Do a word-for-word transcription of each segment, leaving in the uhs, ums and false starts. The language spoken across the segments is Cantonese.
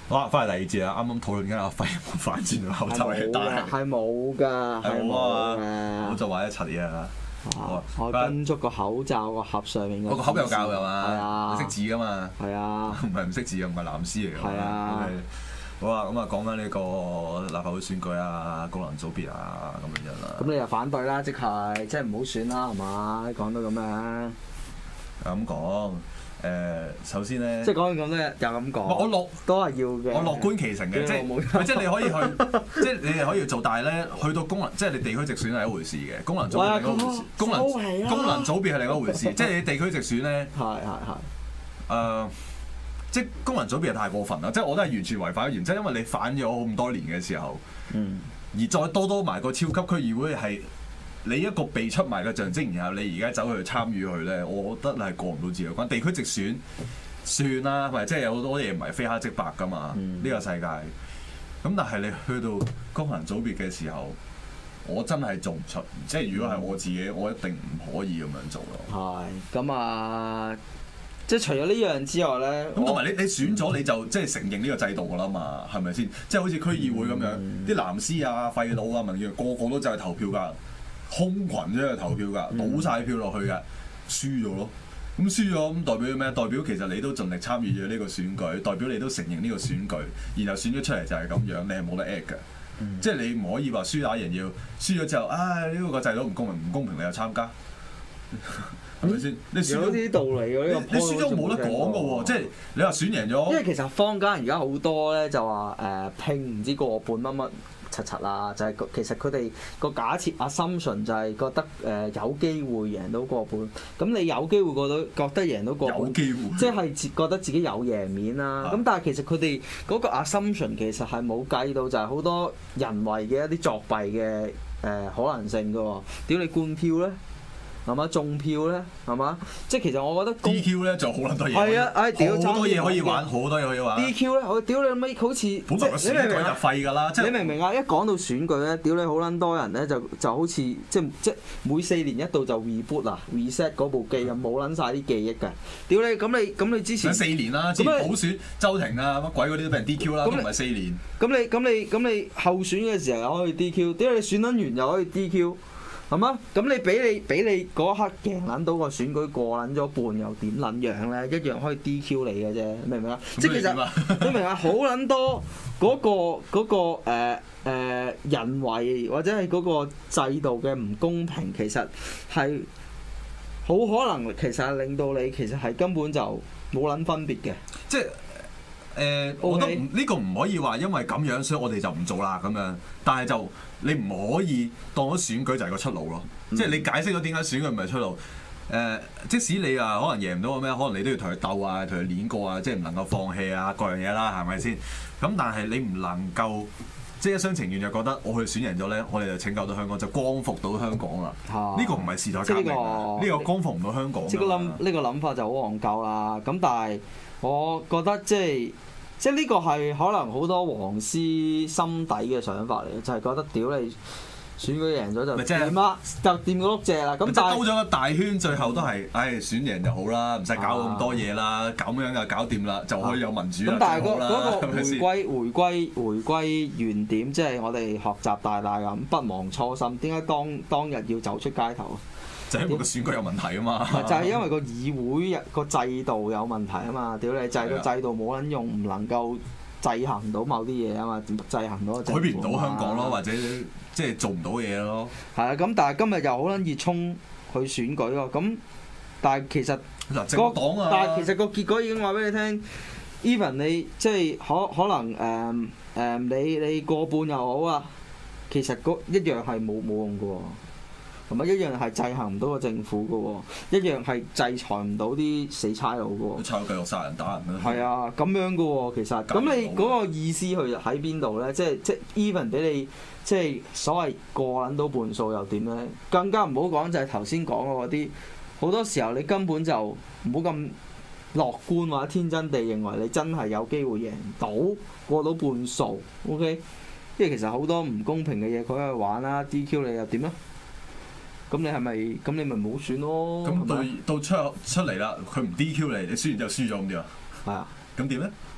好啦，翻嚟第二節啦，啱啱討論緊阿輝反轉個口罩嘅，但係係冇㗎，係冇我㗎。 就話一齊嘢啊！ 我跟足個口罩個盒上面我個盒有教㗎嘛？ 係啊， 你識字㗎嘛？ 係啊， 唔係唔識字嘅，唔係藍絲嚟㗎。 係啊。 好啊，咁啊講緊呢個立法會選舉啊、功能組別啊咁樣啦。 咁你又反對啦，即係即係唔好選啦，係嘛？講到咁樣。 咁講。誒，首先咧， 即係講咁多嘢，又咁講。 我樂都係要嘅。 我樂觀其成嘅，即係即係你可以去，即係你係可以做，但係咧去到功能，即係你地區直選係一回事嘅，功能組別係另一回事。功能功能組別係另一回事，即係你地區直選咧。 係係係。 誒，即係功能組別係太過分啦！即係我都係完全違反咗原則，因為你反咗咁多年嘅時候， 嗯， 而再多多埋個超級區議會係。你一個被出賣嘅象徵，然後你而家走去參與佢咧，我覺得係過唔到自己關。地區直選算啦，咪即係有好多嘢唔係非黑即白噶嘛，呢、嗯、個世界。咁但係你去到功能組別嘅時候，我真係做唔出。即係如果係我自己，我一定唔可以咁樣做咯。 係咁啊！即係除咗呢樣之外咧， 咁同埋你你選咗你就即係承認呢個制度噶啦嘛，係咪先？即係好似區議會咁樣，啲藍絲啊、廢佬啊、民建個個都就係投票㗎。空群啫，投票㗎，倒晒票落去㗎，輸咗咯。咁輸咗咁代表咩？代表其實你都盡力參與咗呢個選舉，代表你都承認呢個選舉，然後選咗出嚟就係咁樣，你係冇得 at 㗎。嗯、即係你唔可以話輸打贏要輸咗之後，唉呢、呢個制度唔公平，唔公平你又參加，係咪先？你輸有啲道理喎，呢個你輸咗冇得講㗎喎，即係你話選贏咗。 因為其實坊間而家好多咧就話誒、呃、拼唔知個半乜乜。柒柒啦，就係、是、其實佢哋個假設 assumption 就係覺得誒、呃、有機會贏到過半，咁你有機會過到覺得贏到過半， 有機會即係覺得自己有贏面啦。咁、啊、但係其實佢哋嗰個 assumption 其實係冇計到，就係好多人為嘅一啲作弊嘅誒、呃、可能性㗎喎。屌你灌票咧？係嘛？中票咧，係嘛？即係其實我覺得 D Q 咧就好撚多嘢， 係啊，唉屌， 好多嘢可以玩，好多嘢可以玩。 D Q 咧，我屌你咪好似本來個選舉就廢㗎啦，即係你明唔明啊？一講到選舉咧，屌你好撚多人咧，就就好似即係即係每四年一度就 reboot 啊 reset 嗰部機啊，冇撚晒啲記憶㗎。屌你咁你咁你之前四年啦，之前補選周庭啊乜鬼嗰啲都俾人 D Q 啦，都唔係四年。 咁你咁你咁你候選嘅時候又可以 D Q，屌你選撚完又可以 D Q。係嘛？咁你俾你俾你嗰刻贏撚到個選舉過撚咗半又點撚樣咧？一樣可以 D Q 你嘅啫，明唔明啊？即係其實你明啊？好撚多嗰個嗰個誒誒人為或者係嗰個制度嘅唔公平，其實係好可能其實係令到你其實係根本就冇撚分別嘅。 即係誒，我覺得呢個唔可以話因為咁樣，所以我哋就唔做啦咁樣。但係就你唔可以當咗選舉就係個出路咯。嗯、即係你解釋咗點解選舉唔係出路。誒、呃，即使你啊可能贏唔到個咩，可能你都要同佢鬥啊，同佢練過啊，即係唔能夠放棄啊，各樣嘢啦，係咪先？咁但係你唔能夠即係一廂情願就覺得我去選贏咗咧，我哋就拯救到香港，就光復到香港啦。呢、啊、個唔係時代革命啊！呢、這個、個光復唔到香港。即係個諗呢個諗法就好戇鳩啦。咁但係我覺得即係。即係呢個係可能好多黃絲心底嘅想法嚟，就係、是、覺得屌你選舉贏咗就掂啦，就掂個碌蔗啦。咁但係兜咗個大圈，最後都係，唉、哎，選贏就好啦，唔使搞咁多嘢啦，咁樣就搞掂啦，就可以有民主啦。咁、啊、但係嗰嗰個回歸回歸回歸原點，即係我哋學習大大咁，不忘初心。點解當當日要走出街頭？ 就係因為個選舉有問題啊嘛， 就係因為個議會個制度有問題啊嘛，屌你就係個制度冇撚用，唔能夠制衡到某啲嘢啊嘛，制衡到改變唔到香港咯，或者即係做唔到嘢咯。 係啊，咁但係今日又好撚熱衷去選舉喎，咁但係其實嗱政黨啊， 但係其實個結果已經話俾你聽 ，even 你即係可可能誒誒、呃呃、你你過半又好啊，其實嗰一樣係冇冇用嘅喎。同埋一樣係制衡唔到個政府嘅喎，一樣係制裁唔到啲死差佬嘅喎。 差佬繼續殺人打人啦。 係啊，咁樣嘅喎，其實。咁你嗰個意思去喺邊度咧？即係即係 even 俾你即係所謂過撚到半數又點咧？更加唔好講就係頭先講嘅嗰啲，好多時候你根本就唔好咁樂觀或者天真地認為你真係有機會贏到過到半數。OK，因為其實好多唔公平嘅嘢佢可以玩啦 ，D Q 你又點啊？咁你係咪咁你咪冇選咯？ 咁到到出出嚟啦，佢唔 D Q 你，你輸完之後輸咗咁點啊？ 係啊， 咁點咧？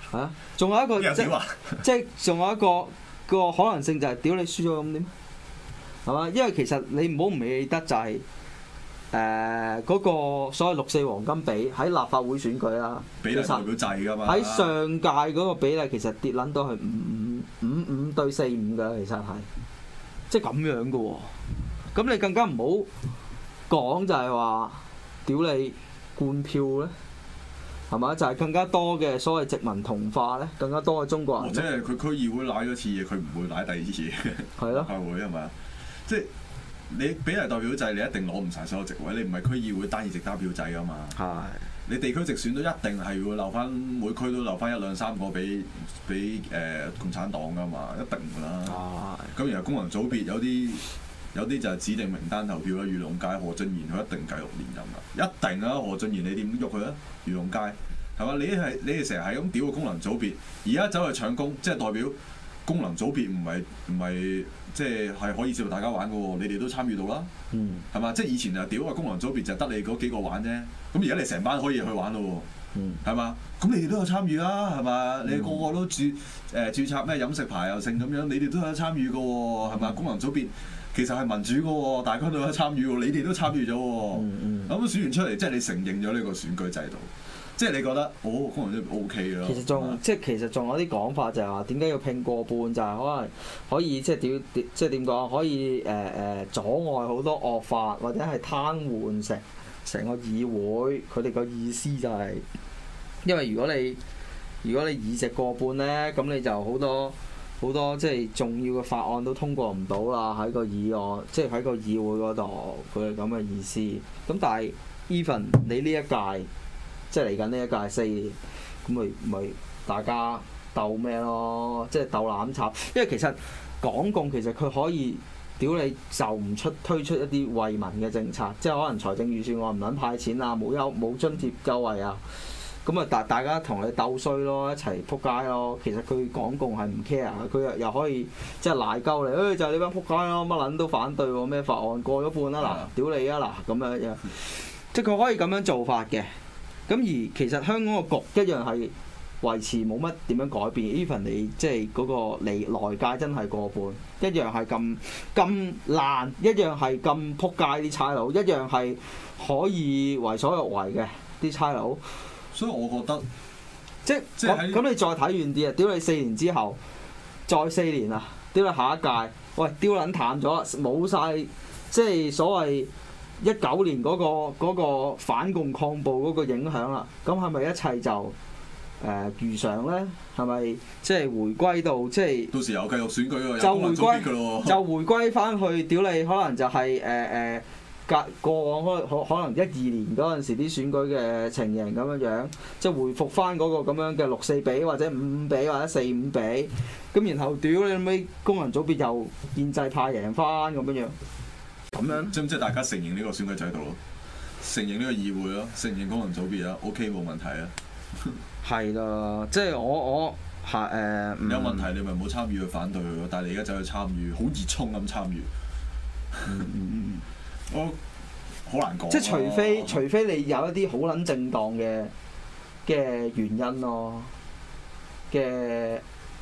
係啊，仲有一個即邊有屌啊？ 即係仲有一個個可能性就係屌你輸咗咁點？係嘛？因為其實你唔好唔記得就係誒嗰個所謂六四黃金比喺立法會選舉啦， 比例代表制㗎嘛。 喺上屆嗰個比例其實跌撚到係五五五五對四五㗎，其實係即係咁樣嘅喎。咁你更加唔好講就係話屌你灌票咧，係嘛？就係、是、更加多嘅所謂殖民同化咧，更加多嘅中國人。 或者係佢區議會舐咗次嘢，佢唔會舐第二次嘢。 係咯， 立法會係咪？即係你比例代表制，你一定攞唔晒所有席位，你唔係區議會單議席單票制㗎嘛。 係。 你地區直選都一定係會留翻，每區都留翻一兩三個俾俾誒共產黨㗎嘛，一定㗎啦。咁然後功能組別有啲有啲就係指定名單投票啦，漁農界何俊賢佢一定繼續連任㗎，一定啊！何俊賢你點喐佢啊？漁農界係嘛？你係你哋成日係咁屌個功能組別，而家走去搶功，即係代表功能組別唔係唔係即係係可以接受大家玩㗎喎，你哋都參與到啦，係嘛、嗯？即係以前就屌個功能組別就得你嗰幾個玩啫，咁而家你成班可以去玩咯喎，係嘛、嗯？咁你哋都有參與啦，係嘛？你個個都註誒、呃、註冊咩飲食牌又剩咁樣，你哋都有參與㗎喎，係嘛？功能組別其實係民主㗎喎，大家都有參與喎，你哋都參與咗喎，咁、嗯嗯、選完出嚟即係你承認咗呢個選舉制度。即係你覺得，哦，功能組別 O K 咯。其實仲即係其實仲有啲講法就係話點解要拼過半，就係、是、可能可以即係點點即係點講，可以誒誒、呃、阻礙好多惡法，或者係癱瘓成成個議會。佢哋個意思就係、是，因為如果你如果你議席過半咧，咁你就好多好多即係重要嘅法案都通過唔到啦。喺個議案，即係喺個議會嗰度，佢係咁嘅意思。咁但係 even 你呢一屆。即係嚟緊呢一屆四年，咁咪咪大家鬥咩咯？即係鬥攬炒，因為其實港共其實佢可以屌你就唔出推出一啲惠民嘅政策，即係可能財政預算案唔撚派錢啊，冇優冇津貼優惠啊，咁啊大大家同你鬥衰咯，一齊撲街咯。其實佢港共係唔 care，佢又又可以即係賴鳩你，誒、哎、就係、是、你班撲街咯，乜撚都反對喎，咩法案過咗半啦嗱，屌你啊嗱咁樣樣，即係佢可以咁樣做法嘅。咁而其實香港個局一樣係維持冇乜點樣改變 ，even 你即係嗰個嚟內界真係過半，一樣係咁咁爛，一樣係咁撲街啲差佬，一樣係可以為所欲為嘅啲差佬。 所以我覺得即係咁咁，你再睇遠啲啊！屌你四年之後，再四年啊！屌你下一屆，喂，丟撚淡咗，冇晒，即係所謂。一九年嗰、嗰個嗰個反共抗暴嗰個影響啦，咁係咪一切就誒、呃、如常咧？係咪即係回歸到即係？到時又繼續選舉喎，就回歸就回歸翻去屌你，可能就係誒誒隔過往可可能一二年嗰陣時啲選舉嘅情形咁樣樣，即係回復翻嗰個咁樣嘅六四比或者五五比或者四五比，咁然後屌你尾工人組別又建制派贏翻咁樣樣。咁樣，即唔即係大家承認呢個選舉制度咯？承認呢個議會咯？承認功能組別啊 ？OK 冇問題啊。係啦，即係我我係誒。呃、有問題你咪唔好參與去反對佢咯。但係你而家走去參與，好熱衷咁參與。嗯嗯嗯。我好難講。即係除非除非你有一啲好撚正當嘅嘅原因咯，嘅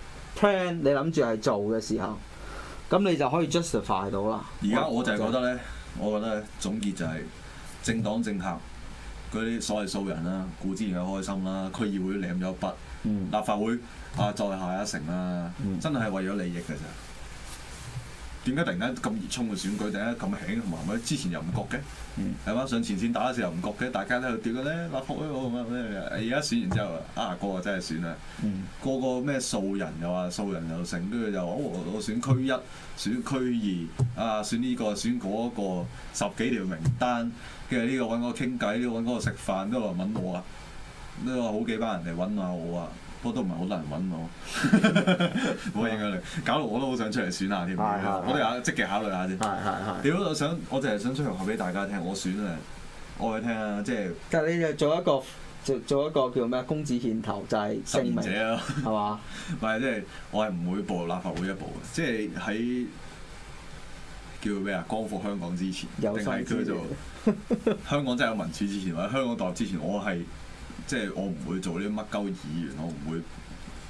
plan 你諗住係做嘅時候。咁你就可以 justify 到啦。而家我就係覺得咧，我覺得總結就係政黨政客嗰啲所謂素人啦，顧之然又開心啦，區議會舐咗一筆，嗯、立法會啊再下一城啦，嗯、真係為咗利益㗎咋。點解突然間咁熱衷嘅選舉，突然間咁興同埋之前又唔覺嘅，係嘛、嗯？上前線打嘅時候唔覺嘅，大家喺度屌嘅咧，立法會我咩咩而家選完之後啊，個個真係選啦，嗯、個個咩素人又話素人又成，跟住又話我我選區一、選區二啊，選呢、這個選嗰、那個十幾條名單，跟住呢個揾我傾偈，呢、這個揾嗰個食飯，都話揾我啊，呢個好幾班人嚟揾下我啊。不過都唔係好多人揾我，冇影響力，搞到我都好想出嚟選下添。我都有積極考慮下先。係係係。屌，我想我淨係想出嚟話俾大家聽，我選啊，我去聽啊，即係。但係你就做一個做做一個叫咩公子獻頭，就係聲明者咯，係嘛？唔係即係我係唔會步入立法會一步嘅，即係喺叫咩啊？光復香港之前，定係叫做香港真係有民主之前，或者香港獨立之前，我係。即係我唔會做啲乜鳩議員，我唔會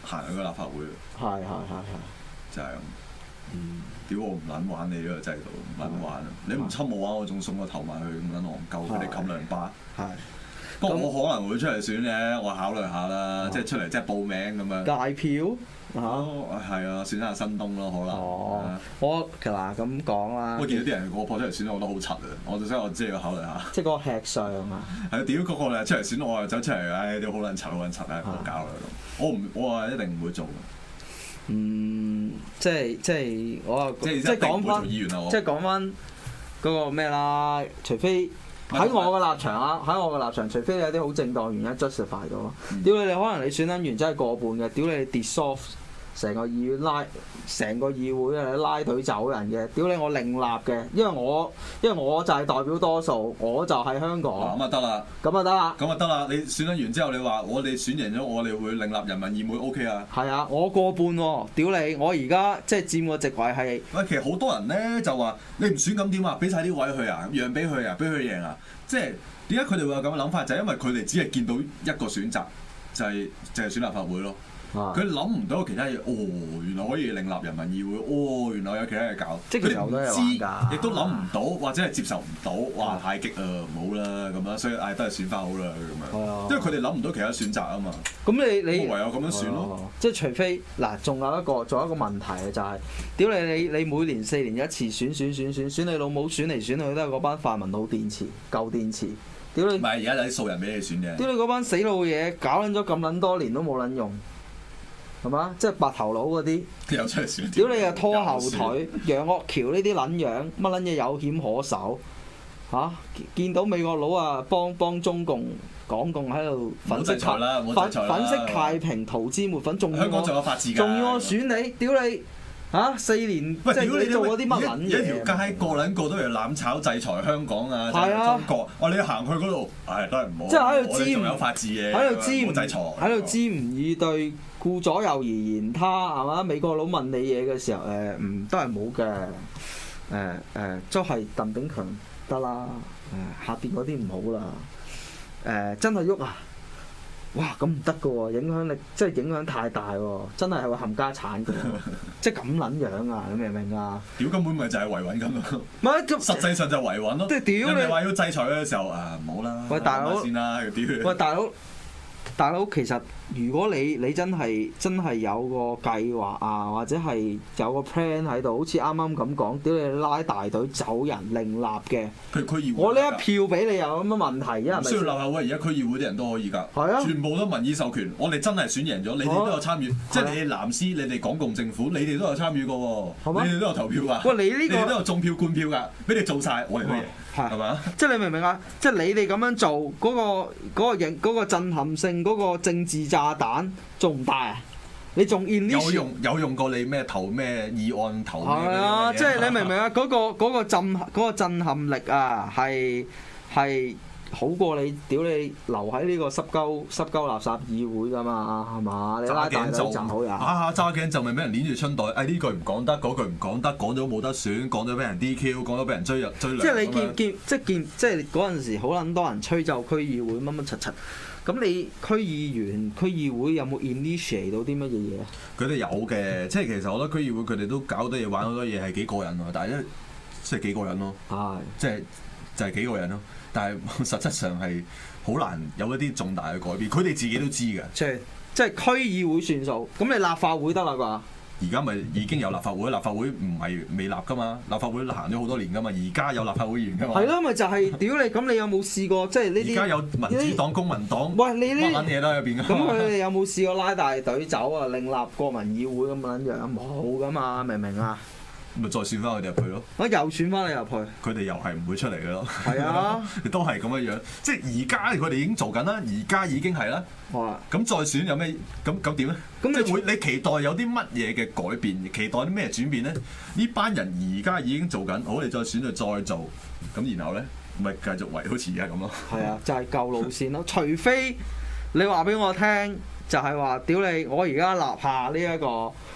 行去個立法會， 係係係係， 就係咁。 嗯， 屌我唔撚玩你呢個制度，唔撚玩啊！你唔侵我玩，我仲送個頭埋去咁撚戇鳩，佢哋冚兩巴。 係。 不過我可能會出嚟選嘅，我考慮下啦，即係出嚟即係報名咁樣。 界票嚇， 係啊，選下新東咯，可能。 哦，我其實嗱咁講啦。 我見到啲人個破出嚟選，我覺得好柒啊！我所以我知要考慮下。 即係嗰個吃相啊！ 係啊，屌嗰個嚟出嚟選，我又走出嚟，唉，都好撚柒，好撚柒啊！唔好搞啦咁。我唔，我話一定唔會做。 嗯，即係即係我啊，即係講翻，即係講翻嗰個咩啦？除非喺我嘅立場啊，喺我嘅立場，除非你有啲好正當原因 justify 到。屌你！你可能你選緊完真係過半嘅，屌你 dissolve 成個議院拉成個議會啊，拉隊走人嘅，屌你我另立嘅，因為我因為我就係代表多數，我就係香港。 咁啊得啦， 咁啊得啦， 咁啊得啦！你選咗完之後，你話我哋選贏咗，我哋會另立人民議會 OK 啊？ 係啊，我過半喎，屌你！我而家即係佔個席位係。 喂，其實好多人咧就話你唔選咁點啊？俾晒啲位佢啊，讓俾佢啊，俾佢贏啊！即係點解佢哋會有咁嘅諗法？就係因為佢哋只係見到一個選擇，就係就係選立法會咯。佢諗唔到其他嘢，哦，原來可以另立人民議會，哦，原來有其他嘢搞，佢哋唔知，亦都諗唔到，或者係接受唔到，哇，太激啊，唔好啦咁樣，所以唉都係選翻好啦咁樣，因為佢哋諗唔到其他選擇啊嘛。咁你你唯有咁樣選咯， 即係除非嗱，仲有一個仲有一個問題嘅就係，屌你你你每年四年一次選選選選選你老母選嚟選去都係嗰班泛民老電池舊電池，屌你！ 唔係而家有啲素人俾你選嘅。 屌你嗰班死老嘢，搞撚咗咁撚多年都冇撚用。係嘛？即係白頭佬嗰啲， 又出嚟選。 屌你又拖後腿，楊岳橋呢啲撚樣，乜撚嘢有險可守嚇、啊？見到美國佬啊，幫幫中共港共喺度粉飾太粉粉飾太平，塗脂抹粉，仲要香港仲有法治㗎， 仲要我選你，屌你嚇、啊、四年，即係你做嗰啲乜撚嘢？ 一條街個撚個都嚟攬炒制裁香港啊！係啊，中國，哇！你行去嗰度，唉，都係唔好。 即係喺度知仲有法治嘅， 喺度知唔制裁， 喺度知唔以對。顧左右而言他係嘛？美國佬問你嘢嘅時候，誒、呃、唔都係冇嘅，誒、呃、誒、呃、都係鄧炳強得啦，誒、呃、下邊嗰啲唔好啦，誒、呃、真係喐啊！哇咁唔得嘅喎，影響力即係影響太大喎，真係係會冚家產嘅，即係咁撚樣啊！你明唔明啊？ 屌根本咪就係維穩咁咯， 唔係實際上就維穩咯。即係屌你話要制裁嘅時候啊，唔好啦， 喂大佬先啦，屌！ 喂大佬。大佬，其實如果你你真係真係有個計劃啊，或者係有個 plan 喺度，好似啱啱咁講，屌你拉大隊走人另立嘅， 佢區議會， 我呢一票俾你有咁嘅問題啊？ 唔需要立法會，而家區議會啲人都可以㗎， 係啊， 全部都民意授權，我哋真係選贏咗，你哋都有參與，即係你哋藍絲，你哋港共政府，你哋都有參與過喎，你哋都有投票㗎， 喂，你呢個你哋都有種票灌票㗎，俾你做晒，我哋都贏。係嘛？即係你明唔明啊？即係你哋咁樣做嗰、嗰個嗰、嗰個影嗰、嗰個震撼性嗰、嗰個政治炸彈仲唔大啊？你仲 in 有用有用過你咩投咩議案投咩？ 係啊！即係你明唔明啊？嗰、嗰個嗰個震嗰、嗰個震撼力啊，係係好過你屌你留喺呢個濕鳩濕鳩垃圾議會㗎嘛？係嘛？你拉大隊就好呀！ 啊揸頸就咪俾人攆住春袋，誒呢句唔講得，嗰句唔講得，講咗冇得選，講咗俾人 D Q，講咗俾人追入追糧。 即係你見見即係見即係嗰陣時好撚多人吹奏區議會乜乜柒柒，咁你區議員區議會有冇 initiate 到啲乜嘢嘢啊？ 佢哋有嘅，即係其實我覺得區議會佢哋都搞好多嘢玩好多嘢係幾過癮喎，但係咧即係幾過癮咯， 係即係就係幾過癮咯。但係實質上係好難有一啲重大嘅改變，佢哋自己都知嘅。 即係即係區議會算數，咁你立法會得啦啩？ 而家咪已經有立法會，立法會唔係未立噶嘛？立法會行咗好多年噶嘛，而家有立法會議員噶嘛？ 係咯，咪就係、是、屌你！咁你有冇試過即係呢啲？而家有民主黨、公民黨， 喂你呢乜嘢都喺入邊噶。 咁佢哋有冇試過拉大隊走啊？另立國民議會咁樣樣冇噶嘛？明唔明啊？ 咪再選翻佢哋入去咯！ 我又選翻你入去， 佢哋又係唔會出嚟嘅咯。係啊， 都係咁樣樣。即係而家佢哋已經做緊啦，而家已經係啦。 哇！ 咁再選有咩？咁咁點咧？咁你會你期待有啲乜嘢嘅改變？期待啲咩轉變咧？呢班人而家已經做緊，好你再選就再做。咁然後咧，咪繼續維好似而家咁咯。 係啊，就係、是、舊路線咯。除非你話俾我聽，就係話屌你，我而家立下呢、這、一個。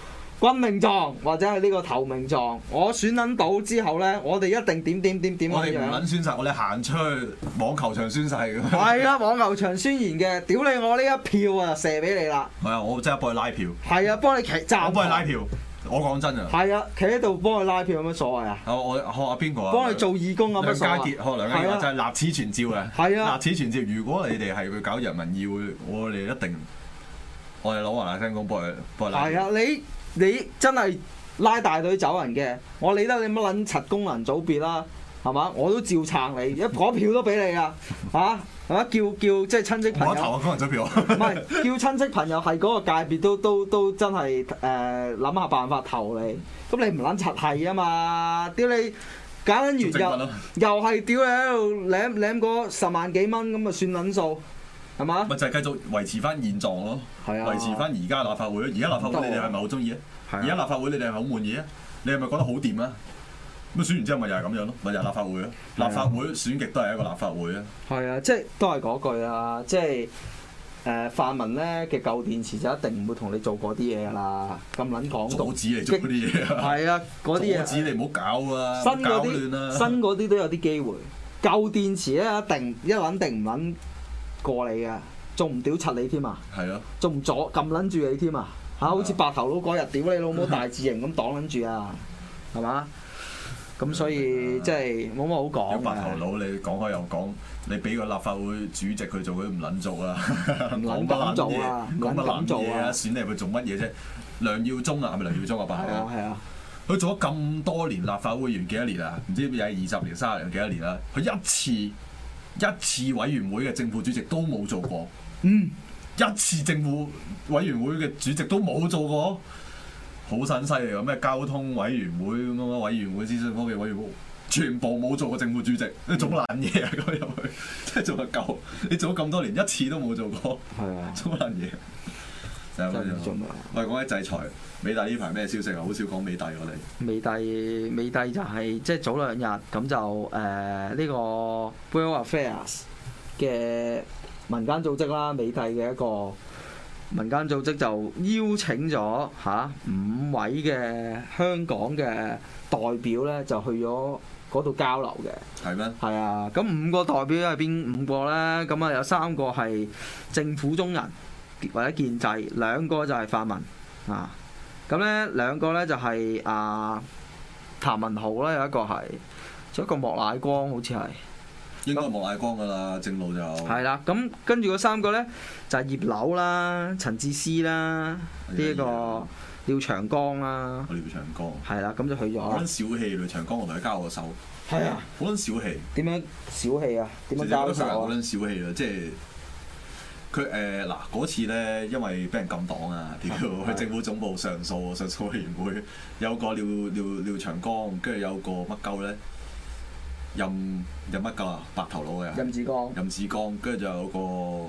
軍令狀或者係呢個投名狀，我選撚到之後咧，我哋一定點點點點我哋唔樣撚宣誓，我哋行出去網球場宣誓咁。 係啊，網球場宣言嘅，屌你我呢一票啊，射俾你啦！ 係啊，我真係幫佢拉票。 係啊，幫你企站。 我幫佢拉票。我講真啊。 係啊，企喺度幫佢拉票有乜所謂啊？ 我我學阿邊個啊？ 幫佢做義工有乜所謂？ 梁家傑，學梁家傑就係立此存照嘅。 係啊， 立此存照。如果你哋係佢搞人民議會，我哋一定，我哋攞華大聲公幫佢幫佢拉。 係啊，你你真係拉大隊走人嘅，我理得你乜撚柒功能組別啦，係嘛？我都照撐你，一嗰票都俾你啊，嚇！係嘛？叫叫即係親戚朋友， 我投啊，工人組票。 唔係叫親戚朋友係嗰個界別都都都真係誒諗下辦法投你。咁你唔撚柒係啊嘛？屌你揀撚完又又係屌你喺度舐舐嗰十萬幾蚊咁啊算撚數係嘛？ 咪就係繼續維持翻現狀咯， 係啊， 維持翻而家立法會咯。而家立法會你哋係咪好中意啊？而家立法會你哋係咪好滿意啊？你係咪覺得好掂啊？咁選完之後咪又係咁樣咯，咪又係立法會咯。立法會選極都係一個立法會啊。 係啊，即係都係嗰句啦，即係誒、呃、泛民咧嘅舊電池就一定唔會同你做嗰啲嘢㗎啦，咁撚講到。 阻止你做嗰啲嘢啊！ 係啊，嗰啲嘢。 阻止你唔好搞啊！ 新嗰搞啲， 亂啊！ 新嗰啲都有啲機會。舊電池咧一定一撚定唔撚過你嘅，仲唔屌柒你添啊？ 係咯。 仲唔阻撳撚住你添啊？嚇，好似白頭佬嗰日屌你老母大字型咁擋撚住啊，係嘛？咁所以即係冇乜好講嘅。 白頭佬，你講開又講，你俾個立法會主席佢做，佢唔撚做啦， 唔撚咁做啊！唔撚咁做啊！ 選你去做乜嘢啫？梁耀忠啊，係咪梁耀忠啊？白頭佬。 係啊。 佢做咗咁多年立法會員幾多年啊？唔知又係二十年、三十年幾多年啦？佢一次一次委員會嘅正副主席都冇做過。 嗯。 一次政府委員會嘅主席都冇做過。好撚犀利啊！咩交通委員會咁樣委員會、諮詢科技委員會，全部冇做過政府主席，你做乜撚嘢啊？咁入去，即係做得夠？你做咗咁多年，一次都冇做過， 係啊， 做乜撚嘢？就係咁樣。喂，講起制裁，美帝呢排咩消息啊？好少講美帝我哋。 美帝美帝就係、是、即係早兩日咁就誒呢、呃這個 World Affairs 嘅民間組織啦，美帝嘅一個。民間組織就邀請咗嚇、啊、五位嘅香港嘅代表咧，就去咗嗰度交流嘅。 係咩？ 係啊，咁五個代表係邊五個咧？咁啊有三個係政府中人或者建制，兩個就係泛民啊。咁咧兩個咧就係、是、啊譚文豪啦，有一個係，仲有一個莫乃光好似係。 應該係莫乃光㗎啦，正路就係啦。咁跟住嗰三個咧就係、是、葉劉啦、陳智思啦、呢一、這個廖長江啦。 廖長江係啦，咁就去咗。 好撚小氣，廖長江我同佢交過手。 係啊， 好撚小氣。點樣小氣啊？點樣交手啊？ 好撚小氣啊！即係佢誒嗱嗰次咧，因為俾人禁黨啊，屌去政府總部上訴，上訴委員會有個廖廖廖長江，跟住有個乜鳩咧？任任乜鳩啊？白頭佬嘅任志剛， 任志剛，跟住就有個唔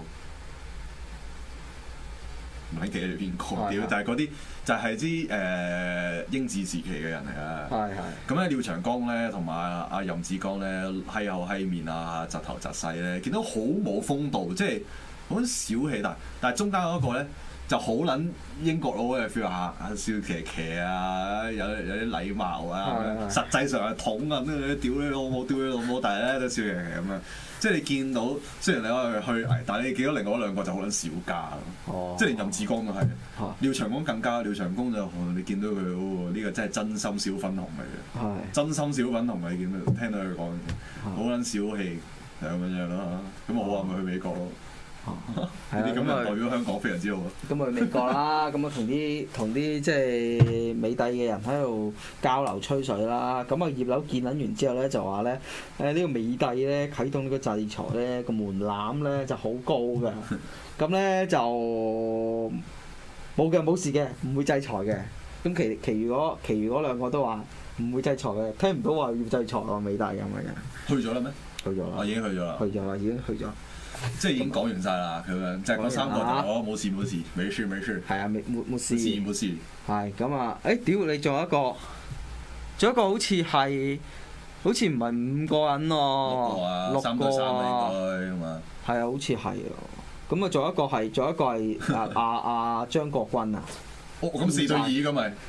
撚記得係邊個屌，就係嗰啲就係啲誒英治時期嘅人嚟啊！ 係係。 咁咧廖長江咧同埋阿任志剛咧閪口閪面啊，窒頭窒勢咧，見到好冇風度，即係好小氣，但係但係中間嗰個咧。就好撚英國佬嘅 feel 下，笑騎騎啊，有有啲禮貌啊，實際上係捅啊，咩屌你老母，屌你老母，但係咧都笑騎騎咁樣。即係你見到，雖然你可以虛偽，但係你見到另外兩個就好撚小家咯。即係連任志剛都係，廖長江更加，廖長江就你見到佢，呢個真係真心小粉紅嚟嘅，真心小粉紅你見到聽到佢講好撚小氣，係咁樣咯。咁我話咪去美國咯。係啊，咁啊代表香港非常之好啊！ 咁啊去美國啦，咁啊同啲同啲即係美帝嘅人喺度交流吹水啦。咁啊葉劉見撚完之後咧，就話咧誒呢個美帝咧啟動呢個制裁咧個門檻咧就好高㗎。咁咧就冇嘅冇事嘅，唔會制裁嘅。咁其其餘嗰其餘嗰兩個都話唔會制裁嘅，聽唔到話要制裁喎美帝咁嘅。 去咗啦咩？ 去咗啦。 我已經去咗啦。 去咗啦，已經去咗。 即係已經講完晒啦，咁樣就係嗰三個就我冇事冇事，冇事冇事。 係啊，冇冇冇事。 冇事。 係咁啊！誒屌你仲有一個，仲有一個好似係，好似唔係五個人喎，六個啊， 三對三啊應該咁啊。 係啊，好似係啊。咁啊，仲有一個係，仲有一個係啊啊啊張國軍啊。 哦，咁四對二㗎咪？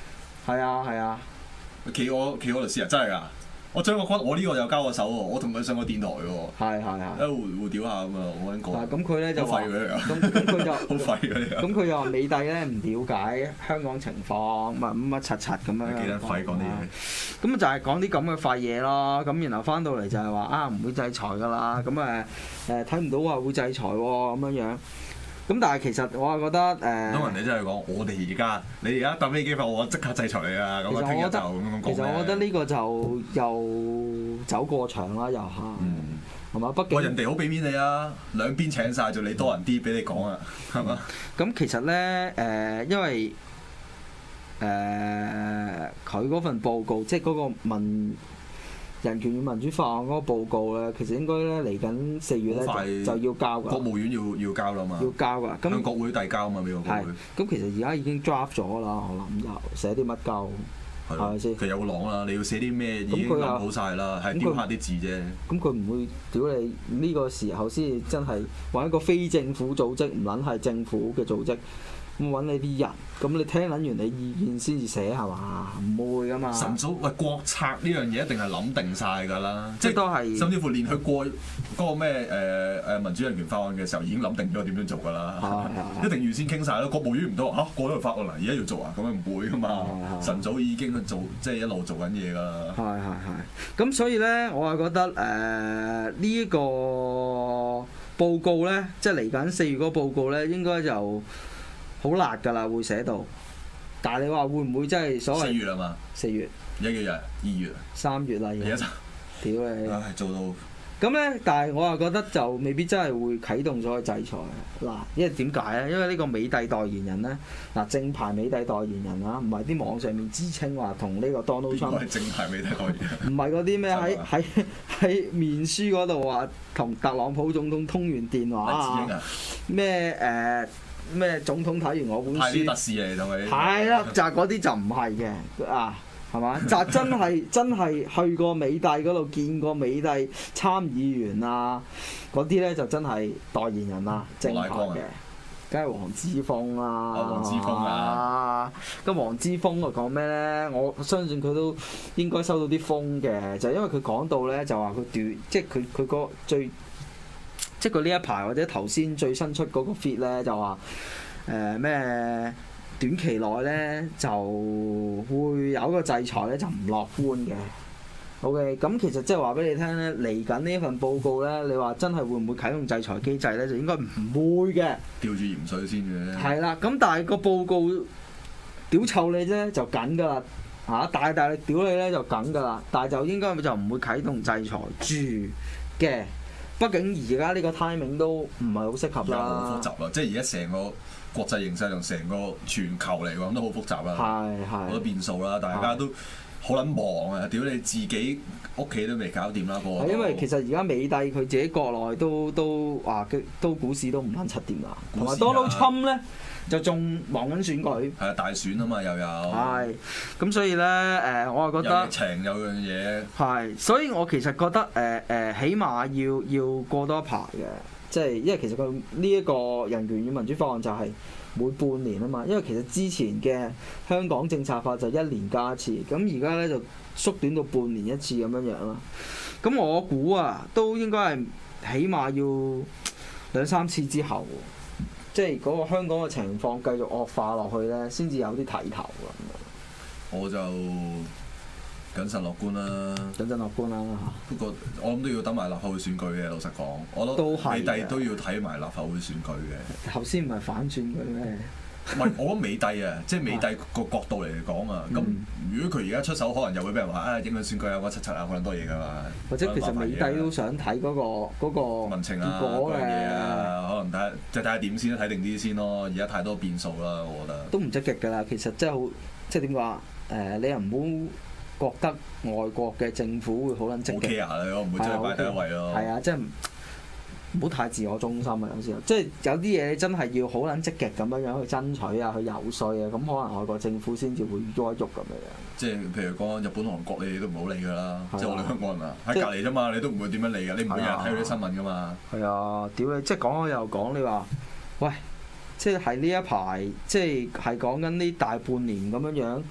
係啊係啊， 企我企我律師啊，真係㗎！我張國軍，我呢個又交過手喎，我同佢上過電台喎。 係係係。 一互互屌下咁啊，我揾過。 咁佢咧就話， 好廢嘅咁咁佢就好廢嘅。 咁佢又話美帝咧唔了解香港情況，乜乜乜柒柒咁樣。 幾撚廢講啲嘢？ 咁就係講啲咁嘅廢嘢咯。咁然後翻到嚟就係話啊，唔會制裁㗎啦。咁誒誒睇唔到話會制裁喎咁樣樣。咁但係其實我係覺得誒， 當人哋真係講，我哋而家你而家搭飛機翻，我即刻制裁你啊！咁啊，聽日就咁樣講。 其實我覺得呢個就又走過場啦，又係，係嘛？畢竟人哋好俾面你啊，兩邊請晒，就你多人啲俾你講啊，係嘛？ 咁其實咧誒，因為誒佢嗰份報告，即係嗰個民人權與民主法案嗰個報告咧，其實應該咧嚟緊四月咧就就要交㗎。 國務院要要交啦嘛。 要交㗎。咁向國會遞交啊嘛，美國國會。 咁其實而家已經 draft 咗啦，我諗就寫啲乜鳩，係咪先？ 佢有個朗啦，你要寫啲咩已經諗好晒啦，係雕刻啲字啫。 咁佢唔會屌你呢個時候先至真係揾一個非政府組織，唔撚係政府嘅組織。咁揾你啲人，咁你聽撚完你意見先至寫係嘛？唔會噶嘛。 晨早喂國策呢樣嘢一定係諗定晒㗎啦， 即係都係， 甚至乎連佢過嗰個咩誒誒民主人權法案嘅時候已經諗定咗點樣做㗎啦，一定預先傾晒咯。國務院唔到嚇過咗個法案啦，而家要做啊，咁樣唔會㗎嘛。晨早已經做即係一路做緊嘢㗎啦。 係係係。咁所以咧，我係覺得誒呢一個報告咧，即係嚟緊四月嗰個報告咧，應該就好辣㗎啦，會寫到。但係你話會唔會真係所謂？ 四月啊嘛。四月。一個月、二月。三月啦，而家。屌你！唉，做到。 咁咧，但係我又覺得就未必真係會啟動咗去制裁嗱，因為點解咧？因為呢個美帝代言人咧，嗱正牌美帝代言人啊，唔係啲網上面自稱話同呢個 Donald Trump。邊個係正牌美帝代言人？唔係嗰啲咩喺喺喺面書嗰度話同特朗普總統通完電話啊？咩誒？咩總統睇完我本書？係啲特使嚟同佢。係啦，就係嗰啲就唔係嘅啊。係嘛？就真係真係去過美帝嗰度見過美帝參議員啊，嗰啲咧就真係代言人啊，正牌嘅，梗係黃之鋒啦。黃之鋒啊！咁黃之鋒啊講咩咧？我相信佢都應該收到啲風嘅，就係因為佢講到咧就話佢短，即係佢佢個最，即係佢呢一排或者頭先最新出嗰個 fit 咧就話誒咩？短期內咧就會有一個制裁咧，就唔樂觀嘅。OK，咁其實即係話俾你聽咧，嚟緊呢份報告咧，你話真係會唔會啟動制裁機制咧？就應該唔會嘅。吊住鹽水先嘅。係啦，咁但係個報告屌臭你啫，就緊㗎啦嚇，大大力屌你咧就緊㗎啦，但係就應該就唔會啟動制裁住嘅。畢竟而家呢個 timing 都唔係好適合啦。好複雜啦，即係而家成個國際形勢同成個全球嚟講都好複雜啦，好多變數啦，大家都好撚忙啊！屌你自己屋企都未搞掂啦，個係因為其實而家美帝佢自己國內都都話都股市都唔撚七點啦，同埋 Donald Trump 咧就仲忙緊選舉，係啊大選啊嘛又有，係咁所以咧誒，我係覺得有疫情有樣嘢係，所以我其實覺得誒誒、呃呃，起碼要要過多一排嘅。即係，因為其實佢呢一個人權與民主法案就係每半年啊嘛。因為其實之前嘅香港政策法就一年加一次，咁而家咧就縮短到半年一次咁樣樣啦。咁我估啊，都應該係起碼要兩三次之後，即係嗰個香港嘅情況繼續惡化落去咧，先至有啲睇頭咁。我就謹慎樂觀啦，謹慎樂觀啦嚇。不過我諗都要等埋立法會選舉嘅，老實講，我覺得美帝都要睇埋立法會選舉嘅。頭先唔係反轉佢咩？唔係，我覺得美帝啊，即係美帝個角度嚟講啊。咁如果佢而家出手，可能又會俾人話啊影響選舉啊，嗰七七啊，好多嘢㗎嘛。或者其實美帝都想睇嗰個嗰個民情啊，嗰樣嘢啊，可能睇即係睇下點先，睇定啲先咯。而家太多變數啦，我覺得。都唔積極㗎啦，其實真係好，即係點講啊？誒，你又唔好覺得外國嘅政府會好撚積極，我唔會真係擺第一位咯。係啊，即係唔好太自我中心啊！有時候即係有啲嘢你真係要好撚積極咁樣樣去爭取啊，去游說啊，咁可能外國政府先至會喐一喐咁樣。即係譬如講日本、韓國，你哋都唔好理㗎啦。即係我哋香港人啊，喺隔離啫嘛，你都唔會點樣理㗎。你唔會日日睇佢啲新聞㗎嘛。係啊，屌你！即係講開又講，你話喂，即係喺呢一排，即係係講緊呢大半年咁樣樣。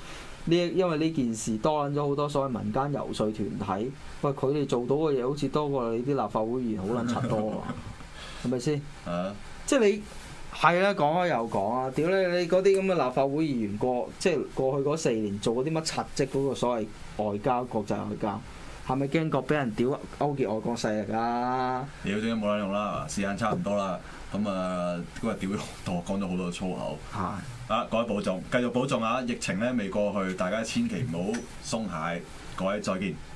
呢因為呢件事多撚咗好多所謂民間遊說團體，喂佢哋做到嘅嘢好似多過你啲立法會議員好撚柒多啊，係咪先？ 啊！ 即係你係啦，講開又講啊！屌你你嗰啲咁嘅立法會議員過即係過去嗰四年做嗰啲乜柒職嗰個所謂外交國際外交，係咪驚過俾人屌勾結外國勢力啊？ 屌咗冇撚用啦，時間差唔多啦，咁啊嗰日屌咗好多，講咗好多粗口。 係。 啊，各位保重，繼續保重啊！疫情咧未過去，大家千祈唔好鬆懈。各位再見。